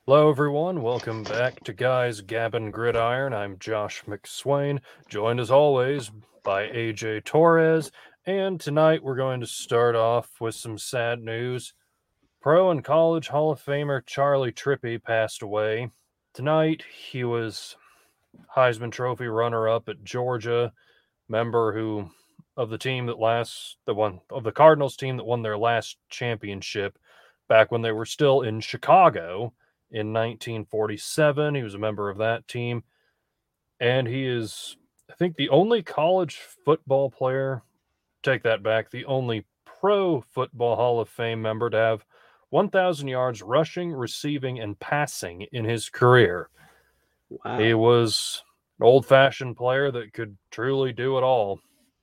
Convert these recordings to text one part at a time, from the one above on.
Hello, everyone. Welcome back to Guys Gabbin' Gridiron. I'm Josh McSwain, joined as always by AJ Torres. And tonight we're going to start off with some sad news. Pro and college Hall of Famer Charlie Trippi passed away. Tonight he was Heisman Trophy runner up at Georgia, member who of the team that the Cardinals team that won their last championship back when they were still in Chicago in 1947. He was a member of that team, and he is, I think, the only college football player, take that back, the only Pro Football Hall of Fame member to have 1,000 yards rushing, receiving, and passing in his career. He Wow. was an old fashioned player that could truly do it all.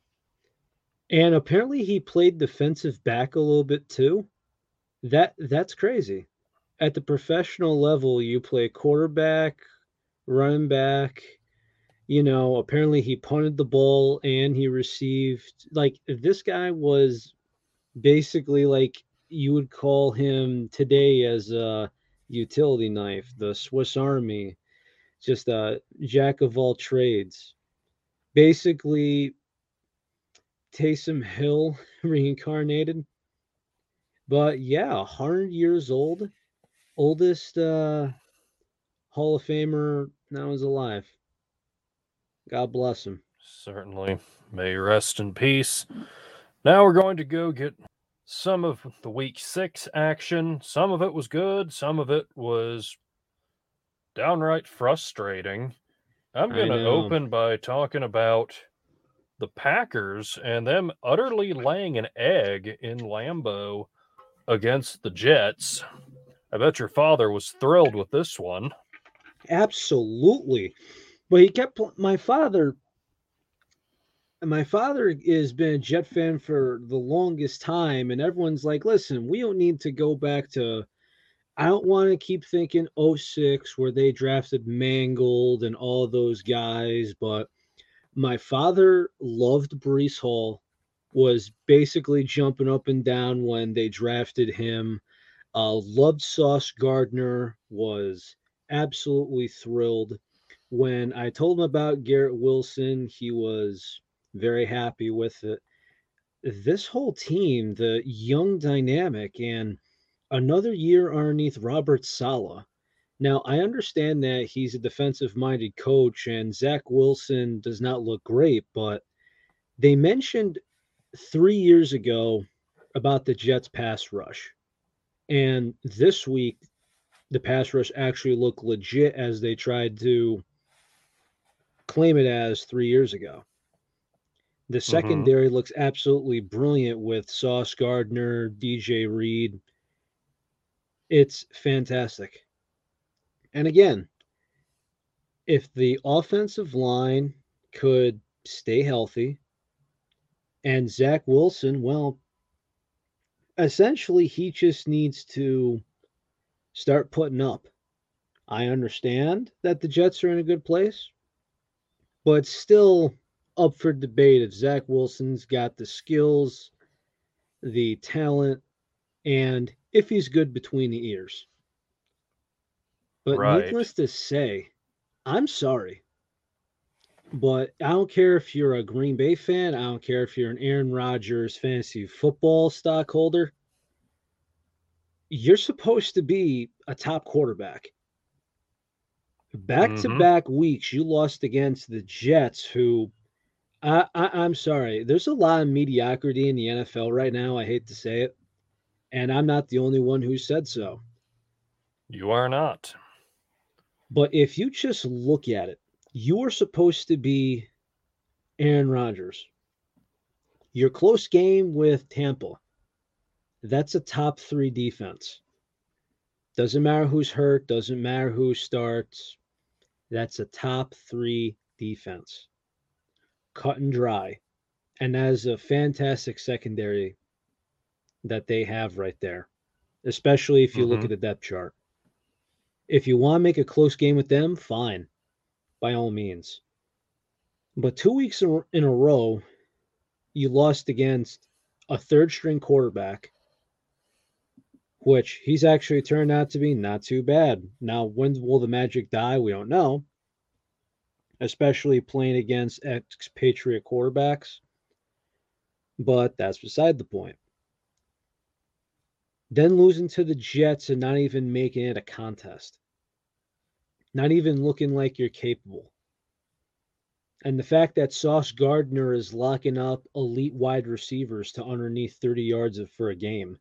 And apparently he played defensive back a little bit too. That's crazy. At the professional level, you play quarterback, running back, apparently he punted the ball and he received like this guy was basically like you would call him today as a utility knife, the Swiss Army, just a jack of all trades. Basically Taysom Hill reincarnated. But yeah, 100 years old, oldest Hall of Famer now is alive. God bless him. Certainly. May you rest in peace. Now we're going to go get some of the week 6 action. Some of it was good, some of it was downright frustrating. I'm I going to know. open by talking about the Packers and them utterly laying an egg in Lambeau against the Jets. I bet your father was thrilled with this one. Absolutely. But he kept my father has been a Jet fan for the longest time, and everyone's like, listen, we don't need to go back to I don't want to keep thinking '06 where they drafted Mangold and all those guys, but my father loved Brees Hall, was basically jumping up and down when they drafted him. Loved Sauce Gardner, was absolutely thrilled. When I told him about Garrett Wilson, he was very happy with it. This whole team, the young dynamic, and another year underneath Robert Sala. Now, I understand that he's a defensive minded coach and Zach Wilson does not look great, but they mentioned 3 years ago about the Jets pass rush. And this week, the pass rush actually looked legit as they tried to claim it as 3 years ago. The Mm-hmm. secondary looks absolutely brilliant with Sauce Gardner, DJ Reed. It's fantastic. And again, if the offensive line could stay healthy and Zach Wilson, well, essentially he just needs to start putting up. I understand that the Jets are in a good place, but it's still up for debate if Zach Wilson's got the skills, the talent, and if he's good between the ears. But Right. needless to say, I'm sorry, but I don't care if you're a Green Bay fan, I don't care if you're an Aaron Rodgers fantasy football stockholder. You're supposed to be a top quarterback. Back to Mm-hmm. back weeks, you lost against the Jets, who I'm sorry. There's a lot of mediocrity in the NFL right now. I hate to say it. And I'm not the only one who said so. You are not. But if you just look at it, you are supposed to be Aaron Rodgers. Your close game with Tampa, that's a top three defense. Doesn't matter who's hurt, doesn't matter who starts. That's a top three defense. Cut and dry. And that is a fantastic secondary that they have right there, especially if you look Mm-hmm. at the depth chart. If you want to make a close game with them, fine, by all means. But 2 weeks in a row, you lost against a third string quarterback which he's actually turned out to be not too bad. Now, when will the magic die? We don't know, especially playing against expatriate quarterbacks, but that's beside the point. Then losing to the Jets and not even making it a contest, not even looking like you're capable. And the fact that Sauce Gardner is locking up elite wide receivers to underneath 30 yards for a game.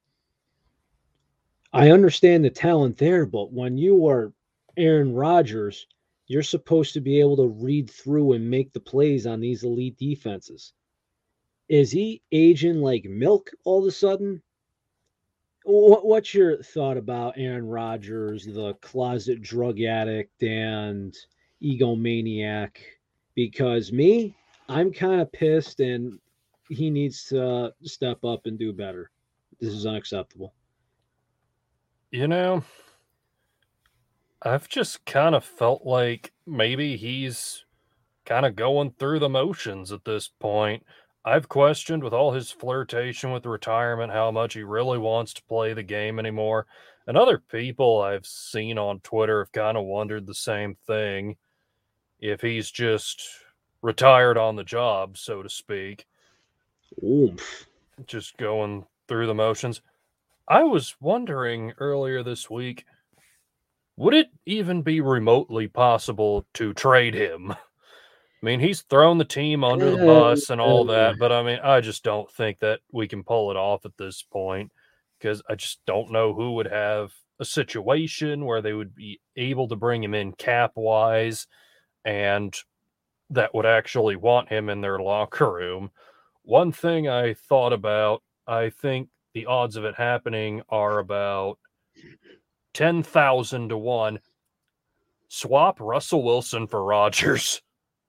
I understand the talent there, but when you are Aaron Rodgers, you're supposed to be able to read through and make the plays on these elite defenses. Is he aging like milk all of a sudden? What's your thought about Aaron Rodgers, the closet drug addict and egomaniac? Because me, I'm kind of pissed and he needs to step up and do better. This is unacceptable. You know, I've just kind of felt like maybe he's kind of going through the motions at this point. I've questioned with all his flirtation with retirement how much he really wants to play the game anymore. And other people I've seen on Twitter have kind of wondered the same thing. If he's just retired on the job, so to speak, Oomph. just going through the motions. I was wondering earlier this week, would it even be remotely possible to trade him? I mean, he's thrown the team under the bus and all that, but I mean, I just don't think that we can pull it off at this point because I just don't know who would have a situation where they would be able to bring him in cap wise and that would actually want him in their locker room. One thing I thought about, I think the odds of it happening are about 10,000 to 1. Swap Russell Wilson for Rodgers.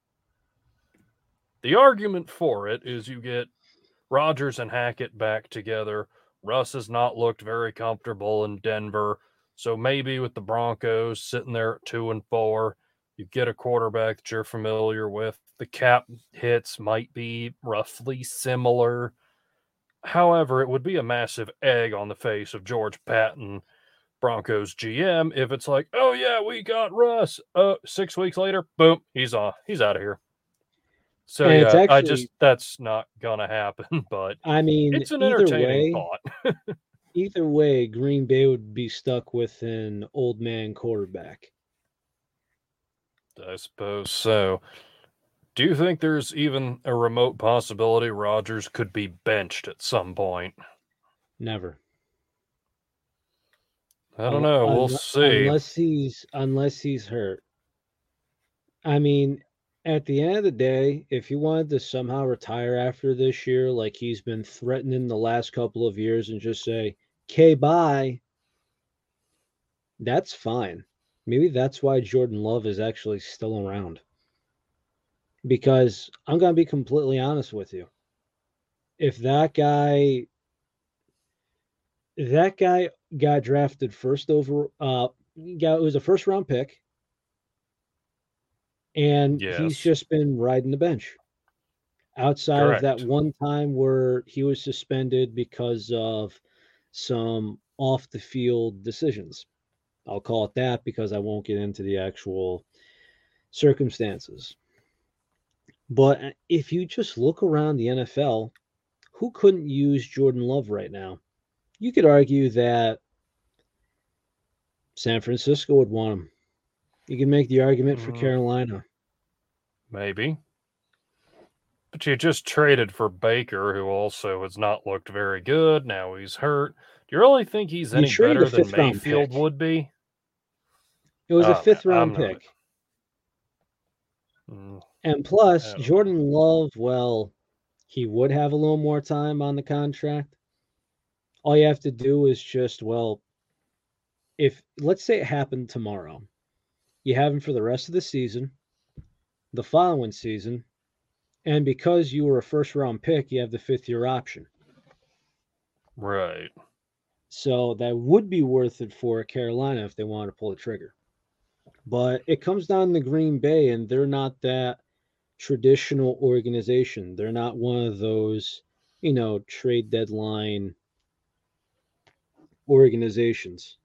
The argument for it is you get Rodgers and Hackett back together. Russ has not looked very comfortable in Denver. So maybe with the Broncos sitting there at 2-4, you get a quarterback that you're familiar with. The cap hits might be roughly similar. However, it would be a massive egg on the face of George Patton, Broncos GM, if it's like, oh yeah, we got Russ. 6 weeks later, boom, he's off. He's out of here. So And it's yeah, actually, that's not gonna happen, but I mean, it's an entertaining thought. either way, Green Bay would be stuck with an old man quarterback. I suppose so. Do you think there's even a remote possibility Rodgers could be benched at some point? Never. I don't know. We'll see. Unless he's hurt. I mean, at the end of the day, if he wanted to somehow retire after this year, like he's been threatening the last couple of years, and just say, "Okay, bye," that's fine. Maybe that's why Jordan Love is actually still around. Because I'm gonna be completely honest with you. If that guy got drafted first over it was a first round pick, and he's Yes. just been riding the bench. Outside of that Correct. one time where he was suspended because of some off the field decisions. I'll call it that because I won't get into the actual circumstances. But if you just look around the NFL, who couldn't use Jordan Love right now? You could argue that San Francisco would want him. You can make the argument for Carolina. Maybe. But you just traded for Baker, who also has not looked very good. Now he's hurt. Do you really think he's You any traded better a than fifth-round Mayfield pick. would be? It was a Oh, man, fifth-round I'm not. pick. And plus, Jordan Love, well, he would have a little more time on the contract. All you have to do is just, well, if let's say it happened tomorrow, you have him for the rest of the season, the following season, and because you were a first-round pick, you have the fifth-year option. Right. So that would be worth it for Carolina if they want to pull the trigger. But it comes down to Green Bay, and they're not that traditional organization. They're not one of those, trade deadline organizations.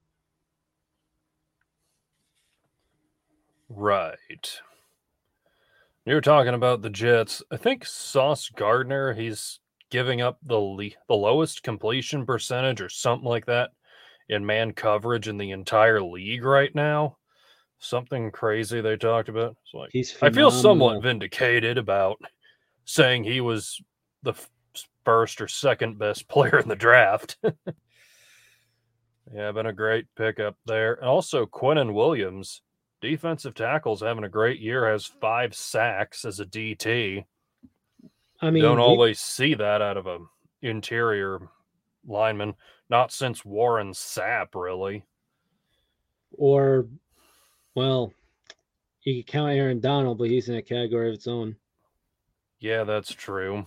Right. You were talking about the Jets. I think Sauce Gardner, he's giving up the lowest completion percentage or something like that in man coverage in the entire league right now. Something crazy they talked about. It's like He's I feel somewhat phenomenal. vindicated about saying he was the first or second best player in the draft. Yeah, been a great pickup there. And also Quinnen Williams, defensive tackles having a great year, has 5 sacks as a DT. I You don't mean, always see that out of a interior lineman, not since Warren Sapp, really. or well, you can count Aaron Donald, but he's in a category of its own. Yeah, that's true.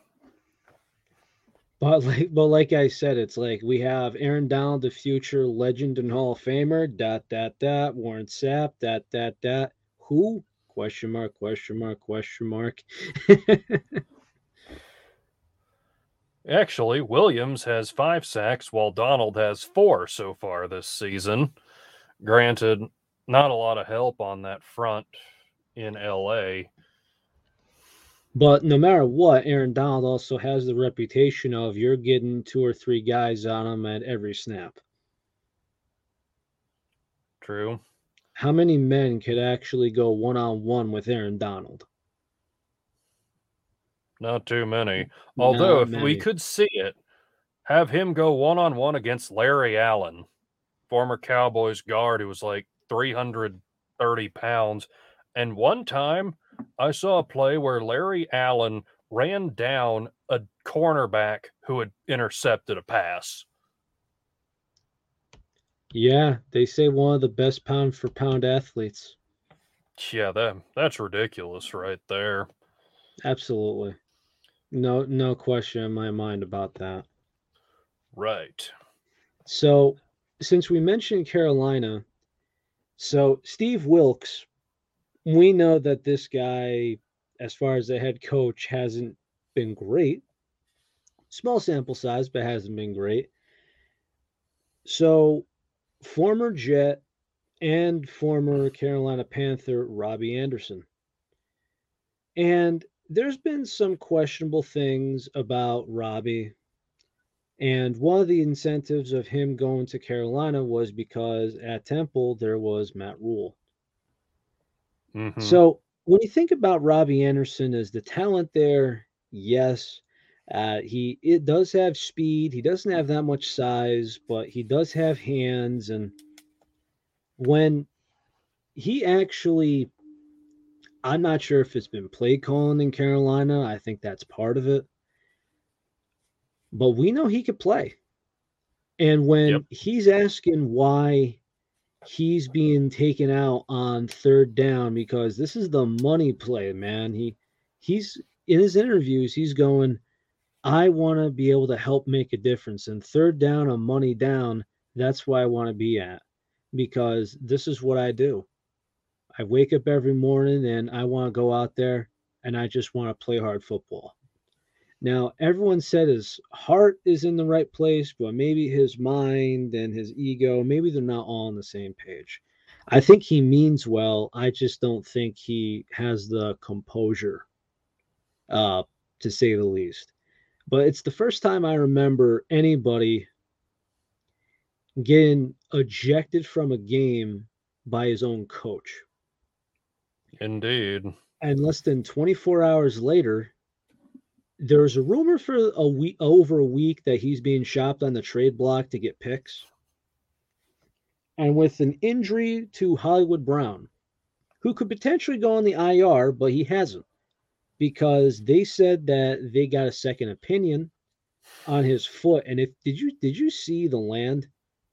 But like I said, it's like we have Aaron Donald, the future legend and Hall of Famer. Dot dot dot. Warren Sapp. Dot dot dot. Who? Question mark. Question mark. Question mark. Actually, Williams has 5 sacks while Donald has 4 so far this season. Granted, not a lot of help on that front in LA. But no matter what, Aaron Donald also has the reputation of you're getting 2 or 3 guys on him at every snap. True. How many men could actually go one-on-one with Aaron Donald? Not too many. Although, Not if we many. could see it, have him go one on one against Larry Allen, former Cowboys guard who was like 330 pounds. And one time I saw a play where Larry Allen ran down a cornerback who had intercepted a pass. Yeah, they say one of the best pound for pound athletes. Yeah, that's ridiculous right there. Absolutely. No question in my mind about that. Right. So, since we mentioned Carolina, so Steve Wilkes, we know that this guy, as far as the head coach, hasn't been great. Small sample size, but hasn't been great. So, former Jet and former Carolina Panther Robbie Anderson. And there's been some questionable things about Robbie. And one of the incentives of him going to Carolina was because at Temple there was Matt Rule. Mm-hmm. So when you think about Robbie Anderson as the talent there, yes, it does have speed. He doesn't have that much size, but he does have hands. And when he actually, I'm not sure if it's been play calling in Carolina. I think that's part of it. But we know he could play. And Yep. when he's asking why he's being taken out on third down because this is the money play, man. He's in his interviews, he's going, I want to be able to help make a difference. And third down on money down, that's why I want to be at because this is what I do. I wake up every morning and I want to go out there and I just want to play hard football. Now, everyone said his heart is in the right place, but maybe his mind and his ego, maybe they're not all on the same page. I think he means well. I just don't think he has the composure, uh, to say the least. But it's the first time I remember anybody getting ejected from a game by his own coach. Indeed. And less than 24 hours later, there's a rumor for a week over a week that he's being shopped on the trade block to get picks. And with an injury to Hollywood Brown, who could potentially go on the IR, but he hasn't because they said that they got a second opinion on his foot. And if did you see the land?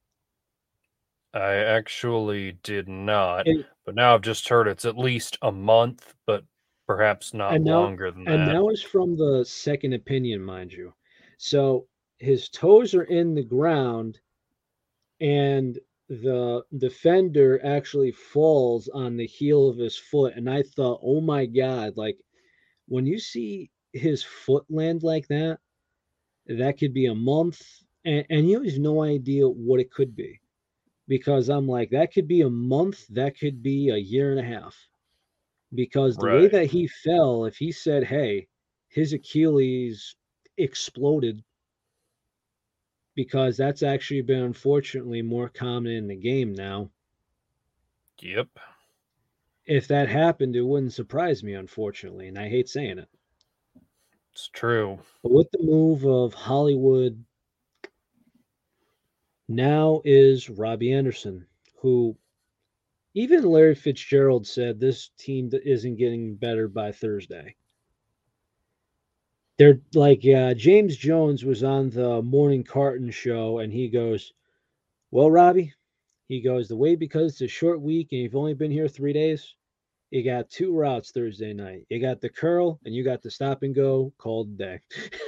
I actually did not, And but now I've just heard it's at least a month, but perhaps not and now longer than and that. now is from the second opinion, mind you. So his toes are in the ground and the defender actually falls on the heel of his foot and I thought, "Oh my god, like when you see his foot land like that, that could be a month and you have no idea what it could be, because I'm like, that could be a month, that could be a year and a half, because the way Right. that he fell, if he said, hey, his Achilles exploded, because that's actually been unfortunately more common in the game now. Yep. If that happened, it wouldn't surprise me, unfortunately, and I hate saying it. It's true. But with the move of Hollywood, now is Robbie Anderson, who even Larry Fitzgerald said this team isn't getting better by Thursday. They're like, James Jones was on the Morning Carton show, and he goes, well, Robbie, he goes, the way because it's a short week and you've only been here 3 days, you got two routes Thursday night. You got the curl and you got the stop and go called day.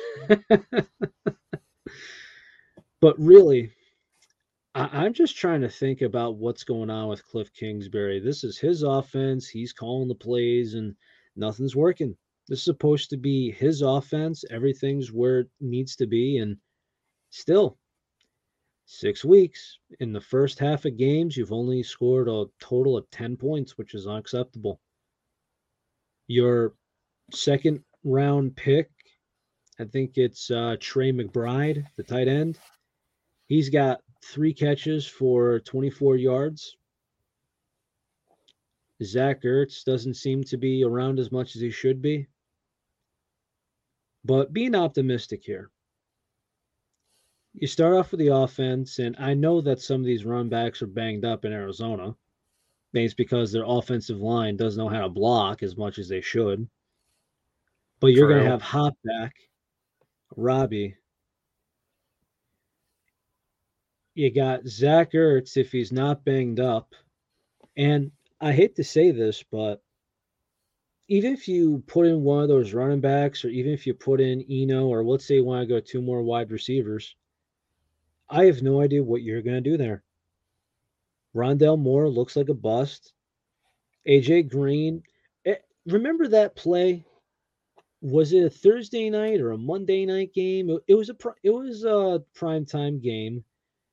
But really, I'm just trying to think about what's going on with Cliff Kingsbury. This is his offense. He's calling the plays and nothing's working. This is supposed to be his offense. Everything's where it needs to be. And still, 6 weeks in the first half of games, you've only scored a total of 10 points, which is unacceptable. Your second round pick, I think it's Trey McBride, the tight end. He's got 3 catches for 24 yards. Zach Ertz doesn't seem to be around as much as he should be. But being optimistic here, you start off with the offense, and I know that some of these run backs are banged up in Arizona. Maybe it's because their offensive line doesn't know how to block as much as they should. But you're going to True. have Hopback, Robbie. You got Zach Ertz if he's not banged up. And I hate to say this, but even if you put in one of those running backs, or even if you put in Eno, or let's say you want to go 2 more wide receivers, I have no idea what you're going to do there. Rondell Moore looks like a bust. AJ Green, remember that play? Was it a Thursday night or a Monday night game? It was a primetime game.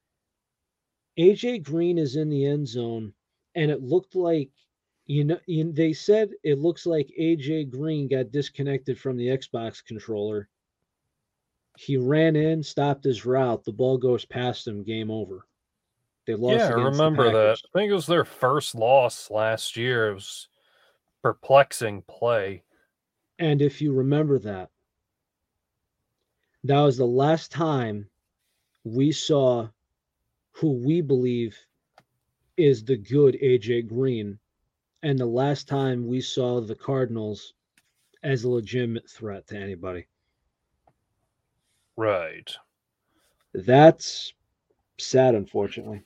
AJ Green is in the end zone, and it looked like they said it looks like AJ Green got disconnected from the Xbox controller. He ran in, stopped his route. The ball goes past him. Game over. They Yeah, lost I against the remember that. Packers. I think it was their first loss last year. It was perplexing play. And if you remember that, that was the last time we saw who we believe is the good AJ Green, and the last time we saw the Cardinals as a legitimate threat to anybody. Right. That's sad, unfortunately.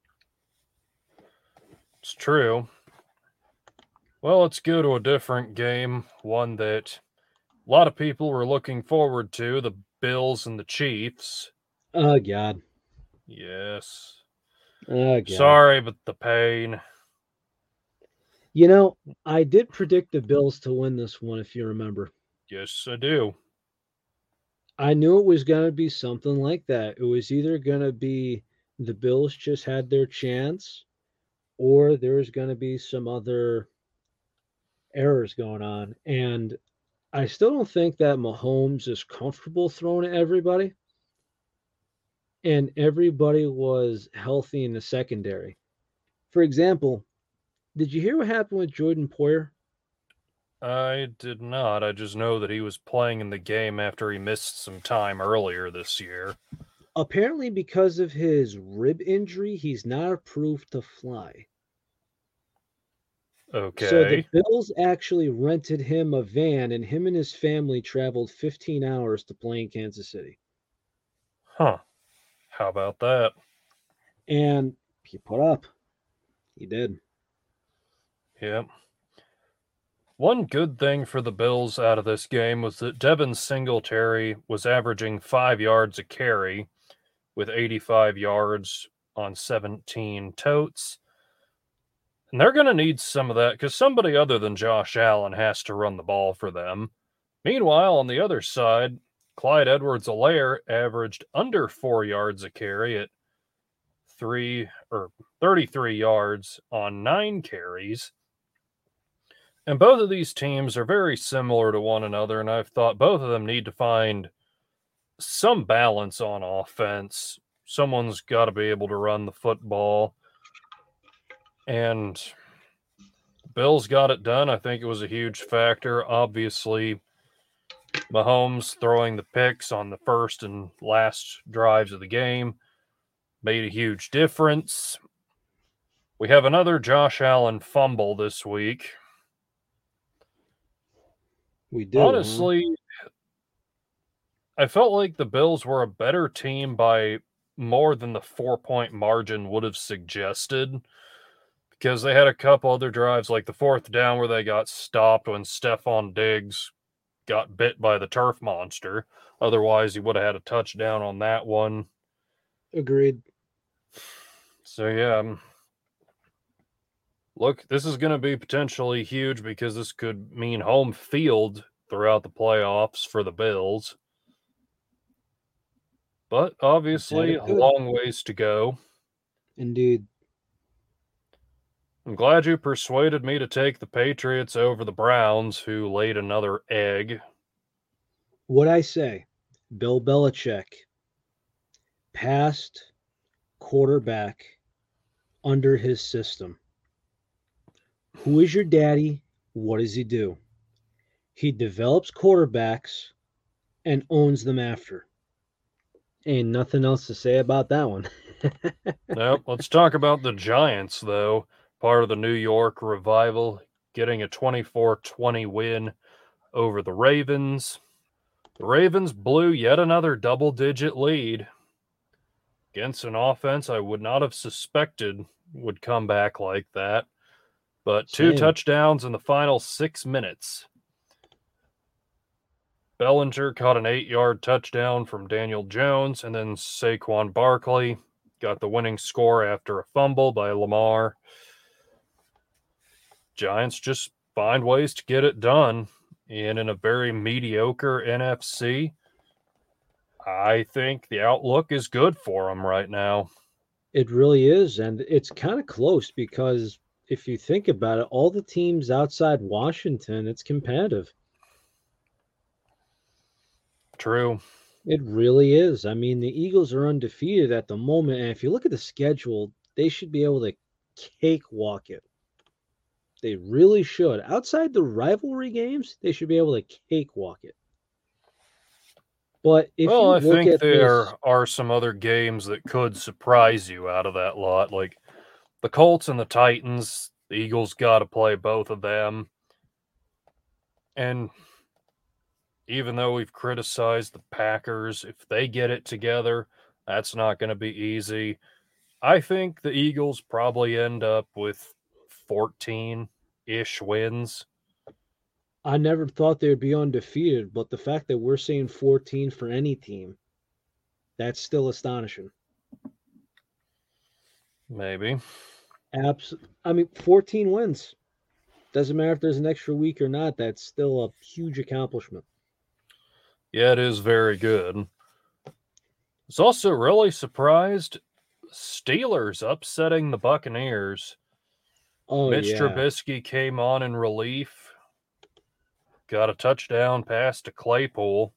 It's true. Well, let's go to a different game, one that a lot of people were looking forward to, the Bills and the Chiefs. Oh, God. Yes. Oh, God. Sorry, but the pain. You know, I did predict the Bills to win this one, if you remember. Yes, I do. I knew it was going to be something like that. It was either going to be the Bills just had their chance, or there was going to be some other errors going on. And I still don't think that Mahomes is comfortable throwing at everybody. And everybody was healthy in the secondary. For example, did you hear what happened with Jordan Poyer? I did not. I just know that he was playing in the game after he missed some time earlier this year. Apparently, because of his rib injury, he's not approved to fly. So the Okay. Bills actually rented him a van, and him and his family traveled 15 hours to play in Kansas City. Huh. How about that? And he put up. He did. Yep. One good thing for the Bills out of this game was that Devin Singletary was averaging 5 yards a carry with 85 yards on 17 totes. And they're going to need some of that because somebody other than Josh Allen has to run the ball for them. Meanwhile, on the other side, Clyde Edwards-Helaire averaged under 4 yards a carry at 33 yards on 9 carries. And both of these teams are very similar to one another, and I've thought both of them need to find some balance on offense. Someone's got to be able to run the football. And Bills got it done. I think it was a huge factor. Obviously, Mahomes throwing the picks on the first and last drives of the game made a huge difference. We have another Josh Allen fumble this week. We do. Honestly, I felt like the Bills were a better team by more than the 4-point margin would have suggested, because they had a couple other drives, like the fourth down where they got stopped when Stephon Diggs got bit by the turf monster. Otherwise, he would have had a touchdown on that one. Agreed. So, yeah. Look, this is going to be potentially huge because this could mean home field throughout the playoffs for the Bills. But obviously, a long ways to go. Indeed. I'm glad you persuaded me to take the Patriots over the Browns, who laid another egg. What'd I say? Bill Belichick, past quarterback under his system. Who is your daddy? What does he do? He develops quarterbacks and owns them after. Ain't nothing else to say about that one. Nope. Let's talk about the Giants, though. Part of the New York Revival, getting a 24-20 win over the Ravens. The Ravens blew yet another double-digit lead against an offense I would not have suspected would come back like that. But two touchdowns in the final 6 minutes. Bellinger caught an 8-yard touchdown from Daniel Jones, and then Saquon Barkley got the winning score after a fumble by Lamar. Giants just find ways to get it done. And in a very mediocre NFC, I think the outlook is good for them right now. It really is. And it's kind of close because if you think about it, all the teams outside Washington, it's competitive. True. It really is. I mean, the Eagles are undefeated at the moment. And if you look at the schedule, they should be able to cakewalk it. They really should. Outside the rivalry games, they should be able to cakewalk it. But if I think there are some other games that could surprise you out of that lot, like the Colts and the Titans. The Eagles got to play both of them. And even though we've criticized the Packers, if they get it together, that's not going to be easy. I think the Eagles probably end up with 14-ish wins. I never thought they'd be undefeated, but the fact that we're saying 14 for any team, that's still astonishing. Maybe. I mean, 14 wins. Doesn't matter if there's an extra week or not. That's still a huge accomplishment. Yeah, it is very good. I was also really surprised Steelers upsetting the Buccaneers. Mitch Trubisky came on in relief, got a touchdown pass to Claypool.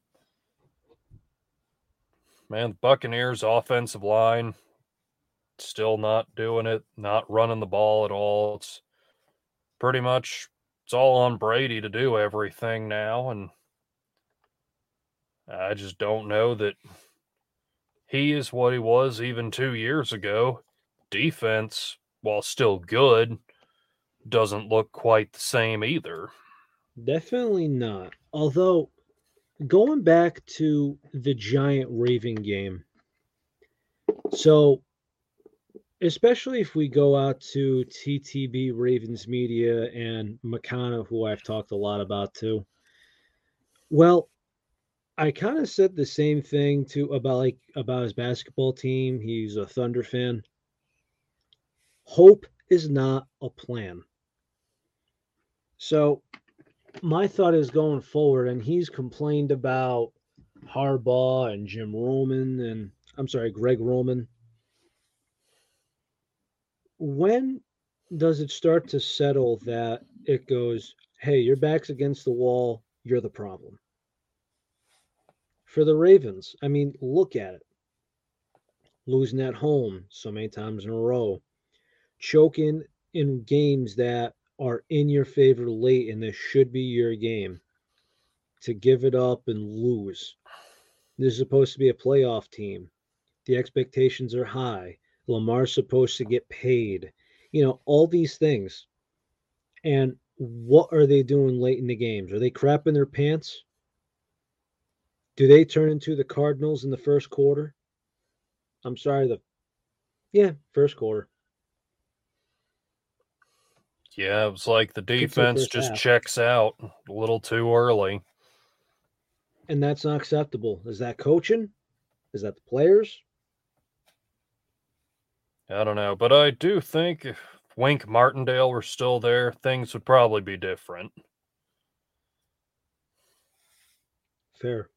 Man, the Buccaneers' offensive line still not doing it, not running the ball at all. It's pretty much, it's all on Brady to do everything now, and I just don't know that he is what he was even 2 years ago. Defense, while still good, doesn't look quite the same either. Definitely not. Although, going back to the Giant Raven game, so especially if we go out to TTB Ravens Media and McConnell, who I've talked a lot about too. Well, I kind of said the same thing about his basketball team. He's a Thunder fan. Hope is not a plan. So my thought is going forward, and he's complained about Harbaugh and Jim Roman and Greg Roman. When does it start to settle that it goes, hey, your back's against the wall, you're the problem? For the Ravens, I mean, look at it. Losing at home so many times in a row, choking in games that are in your favor late and this should be your game, to give it up and lose. This is supposed to be a playoff team. The expectations are high. Lamar's supposed to get paid. All these things. And what are they doing late in the games? Are they crapping their pants? Do they turn into the Cardinals in the first quarter? I'm sorry, first quarter. Yeah, it was like the Could say defense first just half. checks out a little too early. And that's not acceptable. Is that coaching? Is that the players? I don't know, but I do think if Wink Martindale were still there, things would probably be different. Fair.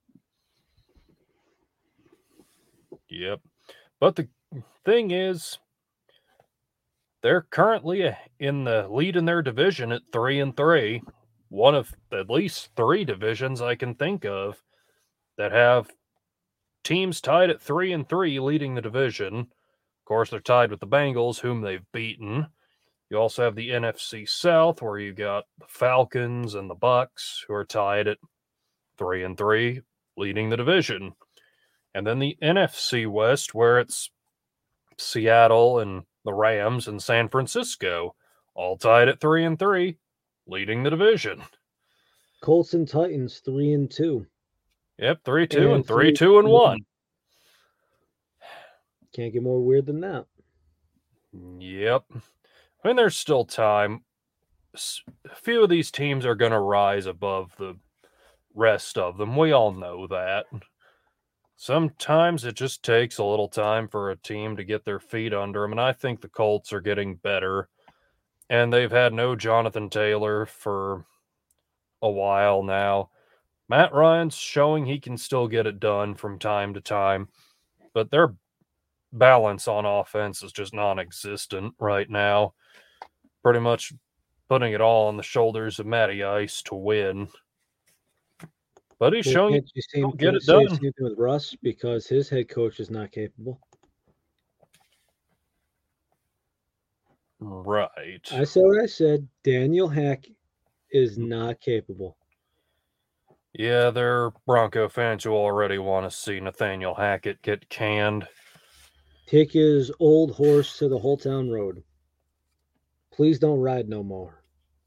Yep. But the thing is, they're currently in the lead in their division at 3-3. One of at least 3 divisions I can think of that have teams tied at 3-3 leading the division. Of course, they're tied with the Bengals, whom they've beaten. You also have the NFC South, where you got the Falcons and the Bucks, who are tied at 3-3, leading the division. And then the NFC West, where it's Seattle and the Rams and San Francisco, all tied at 3-3, leading the division. Colts and Titans 3-2. Yep, 3-2 and 3-2-1. Can't get more weird than that. Yep. I mean, there's still time. A few of these teams are going to rise above the rest of them. We all know that. Sometimes it just takes a little time for a team to get their feet under them, and I think the Colts are getting better. And they've had no Jonathan Taylor for a while now. Matt Ryan's showing he can still get it done from time to time, but their balance on offense is just non-existent right now. Pretty much putting it all on the shoulders of Matty Ice to win. But he's showing he'll get it done. Same thing with Russ because his head coach is not capable. Right. I said what I said. Daniel Hack is not capable. Yeah, they're Bronco fans who already want to see Nathaniel Hackett get canned. Take his old horse to the Whole Town Road. Please don't ride no more.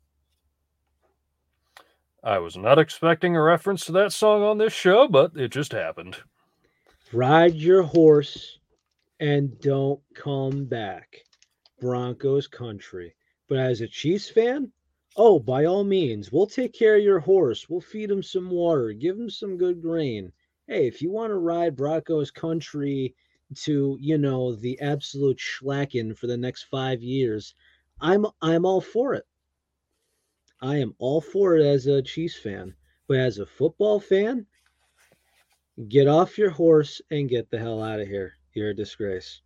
I was not expecting a reference to that song on this show, but it just happened. Ride your horse and don't come back. Broncos country. But as a Chiefs fan, oh, by all means, we'll take care of your horse. We'll feed him some water, give him some good grain. Hey, if you want to ride Broncos country to, the absolute schlacken for the next 5 years, I'm all for it. I am all for it as a Chiefs fan. But as a football fan, get off your horse and get the hell out of here. You're a disgrace.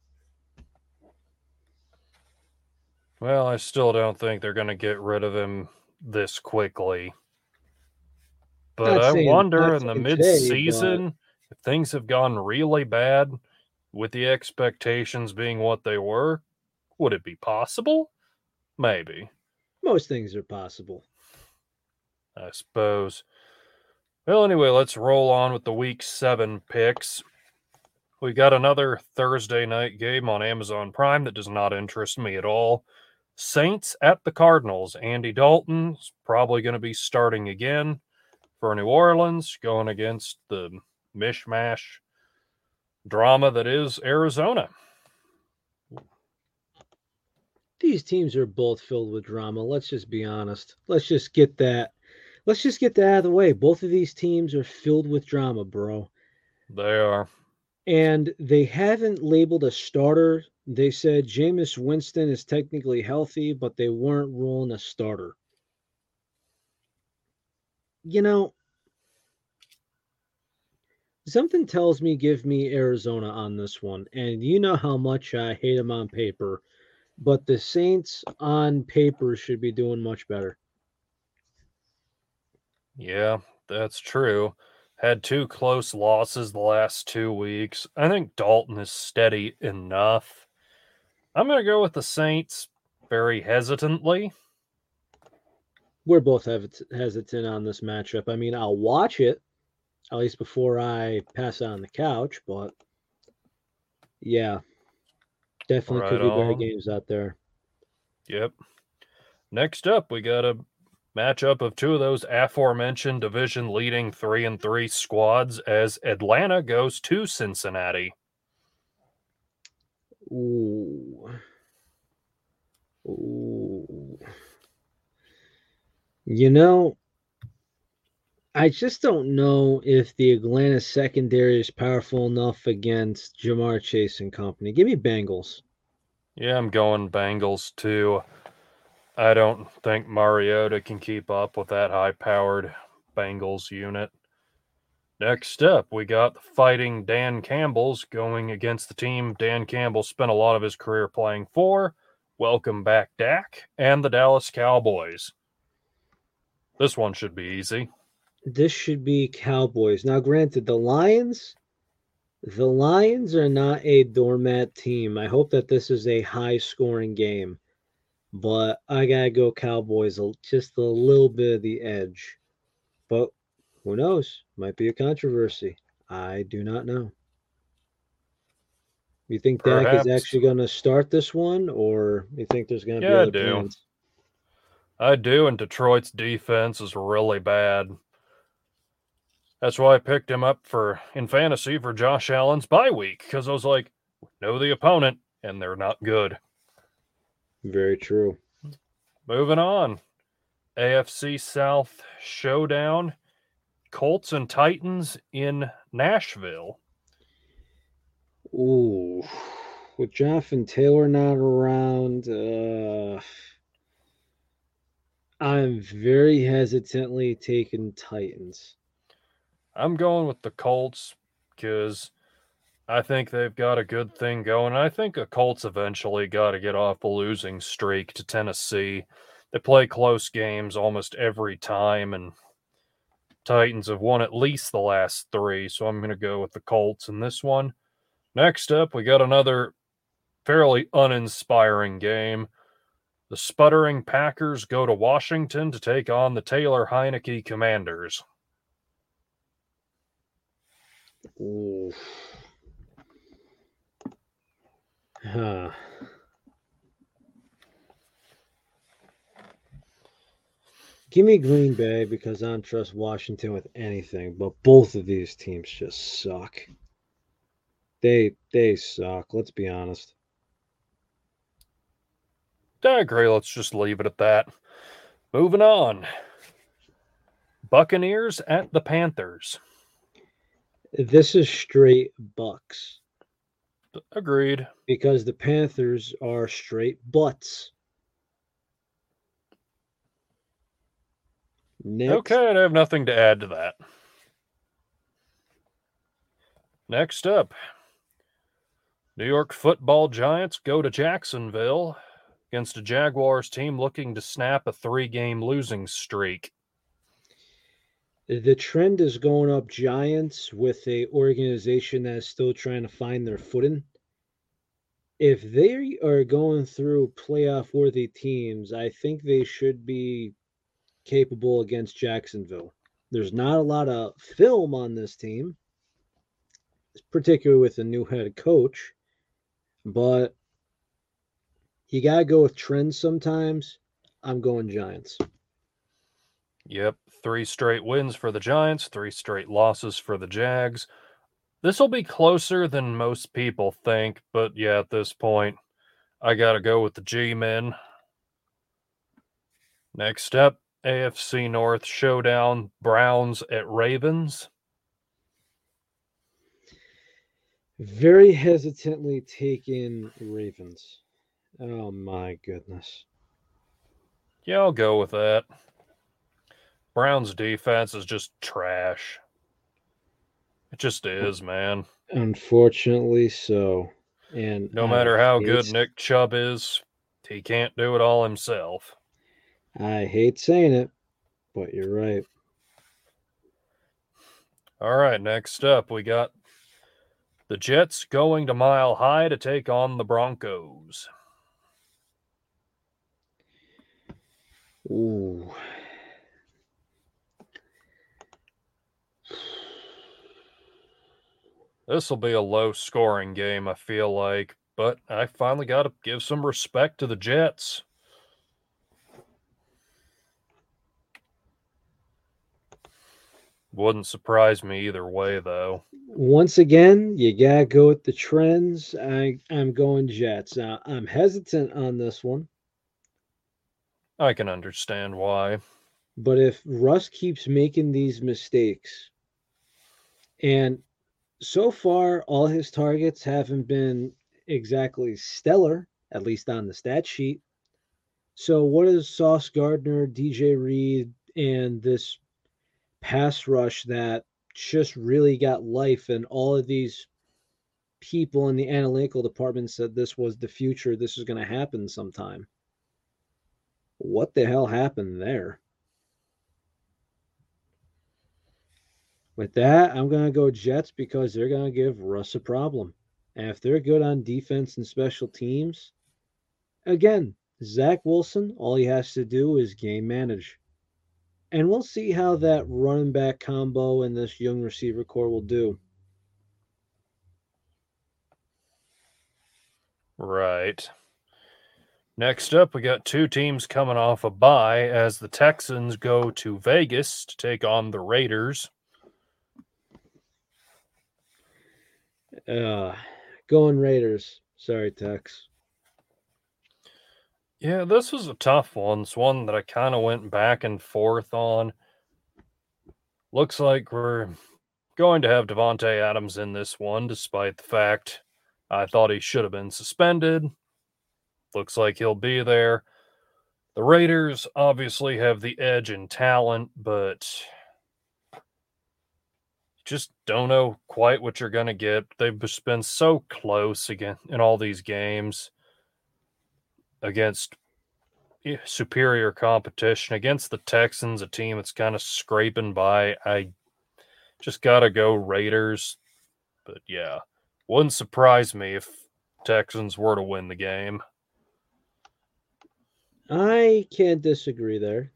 Well, I still don't think they're going to get rid of him this quickly. But I wonder in the mid-season, if things have gone really bad with the expectations being what they were, would it be possible? Maybe. Most things are possible. I suppose. Well, anyway, let's roll on with the Week 7 picks. We got another Thursday night game on Amazon Prime that does not interest me at all. Saints at the Cardinals. Andy Dalton's probably going to be starting again for New Orleans, going against the mishmash drama that is Arizona. These teams are both filled with drama. Let's just be honest. Let's just get that out of the way. Both of these teams are filled with drama, bro. They are. And they haven't labeled a starter. They said Jameis Winston is technically healthy, but they weren't ruling a starter. Something tells me give me Arizona on this one. And you know how much I hate them on paper, but the Saints on paper should be doing much better. Yeah, that's true. Had two close losses the last 2 weeks. I think Dalton is steady enough. I'm going to go with the Saints very hesitantly. We're both hesitant on this matchup. I mean, I'll watch it, at least before I pass out on the couch, but yeah, definitely could Right be better on. games out there. Yep. Next up, we got a matchup of two of those aforementioned division leading 3-3 squads as Atlanta goes to Cincinnati. Ooh. Ooh. You know, I just don't know if the Atlanta secondary is powerful enough against Jamar Chase and company. Give me Bengals. Yeah, I'm going Bengals too. I don't think Mariota can keep up with that high powered Bengals unit. Next up, we got the fighting Dan Campbell's going against the team Dan Campbell spent a lot of his career playing for. Welcome back, Dak, and the Dallas Cowboys. This one should be easy. This should be Cowboys. Now, granted, the Lions are not a doormat team. I hope that this is a high scoring game, but I gotta go Cowboys just a little bit of the edge. But who knows? Might be a controversy. I do not know. You think Dak is Perhaps. actually going to start this one, or you think there's going to be Yeah, I other do. plans? I do, and Detroit's defense is really bad. That's why I picked him up for in fantasy for Josh Allen's bye week, because I was like, know the opponent, and they're not good. Very true. Moving on. AFC South showdown. Colts and Titans in Nashville. Ooh, with Jonathan Taylor not around, I'm very hesitantly taking Titans. I'm going with the Colts because I think they've got a good thing going. I think the Colts eventually got to get off a losing streak to Tennessee. They play close games almost every time, and Titans have won at least the last three, so I'm going to go with the Colts in this one. Next up, we got another fairly uninspiring game. The sputtering Packers go to Washington to take on the Taylor Heineke Commanders. Ooh. Huh. Give me Green Bay because I don't trust Washington with anything, but both of these teams just suck. They suck, let's be honest. I agree. Let's just leave it at that. Moving on. Buccaneers at the Panthers. This is straight Bucks Agreed. because the Panthers are straight butts. Next, Okay, I have nothing to add to that. Next up, New York football Giants go to Jacksonville against a Jaguars team looking to snap a 3-game losing streak. the trend is going up Giants with a organization that is still trying to find their footing. If they are going through playoff worthy teams, I think they should be capable against Jacksonville. There's not a lot of film on this team, particularly with a new head coach, but you got to go with trends sometimes. I'm going Giants. Yep, 3 straight wins for the Giants, 3 straight losses for the Jags. This will be closer than most people think, but yeah, at this point, I gotta go with the G-Men. Next up, AFC North showdown, Browns at Ravens. Very hesitantly taking Ravens. Oh my goodness. Yeah, I'll go with that. Browns defense is just trash. It just is, man. Unfortunately so. And No matter how good hate, Nick Chubb is, he can't do it all himself. I hate saying it, but you're right. All right, next up, we got the Jets going to Mile High to take on the Broncos. Ooh. This will be a low scoring game, I feel like, but I finally got to give some respect to the Jets. Wouldn't surprise me either way, though. Once again, you gotta go with the trends. I'm going Jets. Now, I'm hesitant on this one, I can understand why. but if Russ keeps making these mistakes, and so far all his targets haven't been exactly stellar, at least on the stat sheet. So what is Sauce Gardner, DJ Reed, and this pass rush that just really got life, and all of these people in the analytical department said this was the future, this is going to happen sometime. What the hell happened there? With that, I'm going to go Jets because they're going to give Russ a problem. And if they're good on defense and special teams, again, Zach Wilson, all he has to do is game manage. And we'll see how that running back combo and this young receiver core will do. Right. Next up, we got two teams coming off a bye as the Texans go to Vegas to take on the Raiders. Going Raiders. Sorry, Tex. Yeah, this was a tough one. It's one that I kind of went back and forth on. Looks like we're going to have Devontae Adams in this one, despite the fact I thought he should have been suspended. Looks like he'll be there. The Raiders obviously have the edge in talent, but just don't know quite what you're going to get. They've just been so close again in all these games against superior competition. Against the Texans, a team that's kind of scraping by. I just got to go Raiders. But yeah, wouldn't surprise me if Texans were to win the game. I can't disagree there.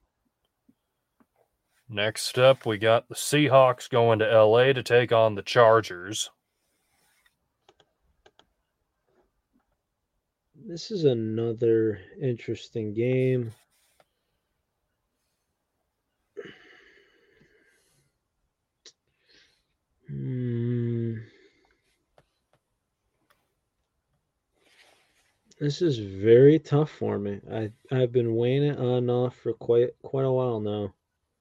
Next up, we got the Seahawks going to LA to take on the Chargers. This is another interesting game. This is very tough for me. I've been weighing it on and off for quite a while now.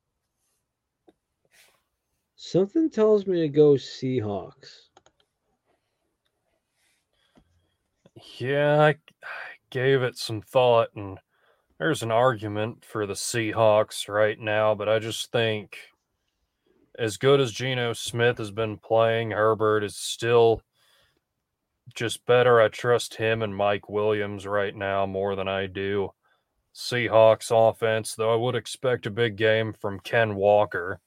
Something tells me to go Seahawks. Yeah, I gave it some thought, and there's an argument for the Seahawks right now, but I just think as good as Geno Smith has been playing, Herbert is still just better. I trust him and Mike Williams right now more than I do Seahawks offense, though I would expect a big game from Ken Walker.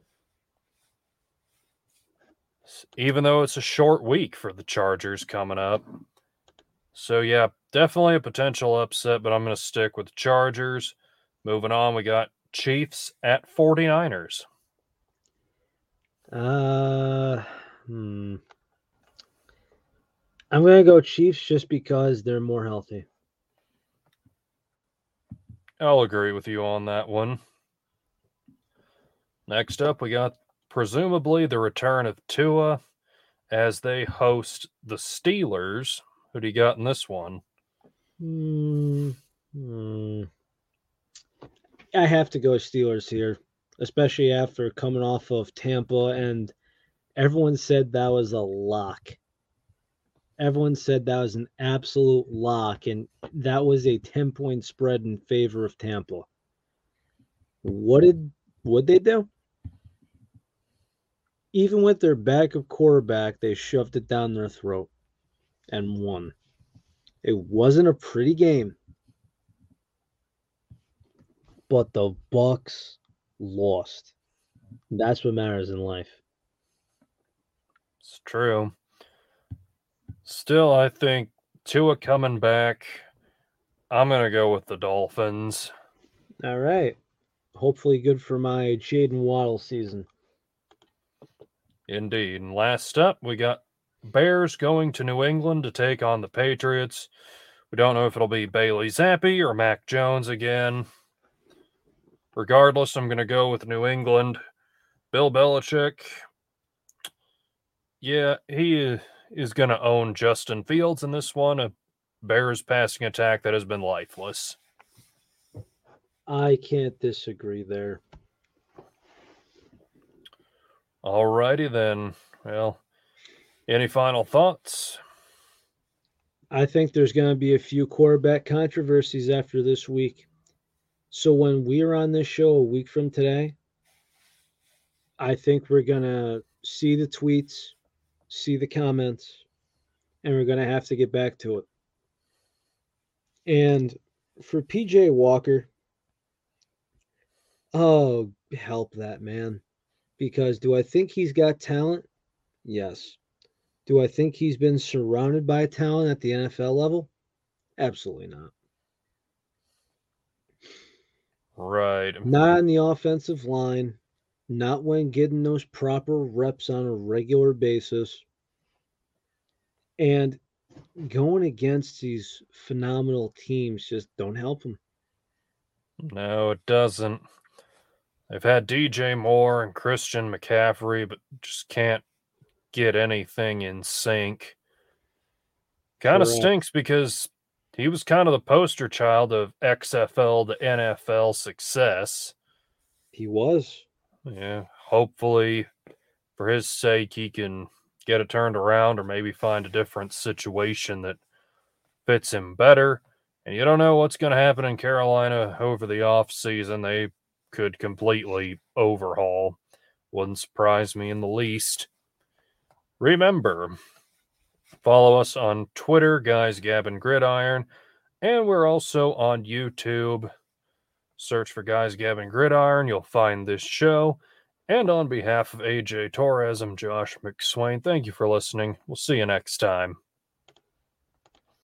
Even though it's a short week for the Chargers coming up. So, yeah, definitely a potential upset, but I'm going to stick with the Chargers. Moving on, we got Chiefs at 49ers. I'm going to go Chiefs just because they're more healthy. I'll agree with you on that one. Next up, we got presumably the return of Tua as they host the Steelers. Who do you got in this one? I have to go Steelers here, especially after coming off of Tampa, and everyone said that was a lock. Everyone said that was an absolute lock, and that was a 10-point spread in favor of Tampa. What they do? Even with their backup quarterback, they shoved it down their throat and won. It wasn't a pretty game, but the Bucks lost. That's what matters in life. It's true. Still, I think Tua coming back, I'm going to go with the Dolphins. All right. Hopefully good for my Jaden Waddle season. Indeed. And last up, we got Bears going to New England to take on the Patriots. We don't know if it'll be Bailey Zappi or Mac Jones again. Regardless, I'm going to go with New England. Bill Belichick, yeah, he is going to own Justin Fields in this one, a Bears passing attack that has been lifeless. I can't disagree there. Alrighty then. Well, any final thoughts? I think there's going to be a few quarterback controversies after this week. So when we're on this show a week from today, I think we're going to see the tweets, see the comments, and we're going to have to get back to it. And for PJ Walker, oh, help that man. Because do I think he's got talent? Yes. Do I think he's been surrounded by talent at the NFL level? Absolutely not. Right. Not in the offensive line, not when getting those proper reps on a regular basis. And going against these phenomenal teams just don't help him. No, it doesn't. They've had DJ Moore and Christian McCaffrey, but just can't get anything in sync. Kind of stinks because he was kind of the poster child of XFL to NFL success. He was. Yeah, hopefully for his sake he can get it turned around or maybe find a different situation that fits him better. And you don't know what's going to happen in Carolina over the off season. They could completely overhaul. Wouldn't surprise me in the least. Remember, follow us on Twitter, Guys Gab Gridiron, and we're also on YouTube. Search for Guys Gab Gridiron. You'll find this show. And on behalf of AJ Torres, I'm Josh McSwain. Thank you for listening. We'll see you next time.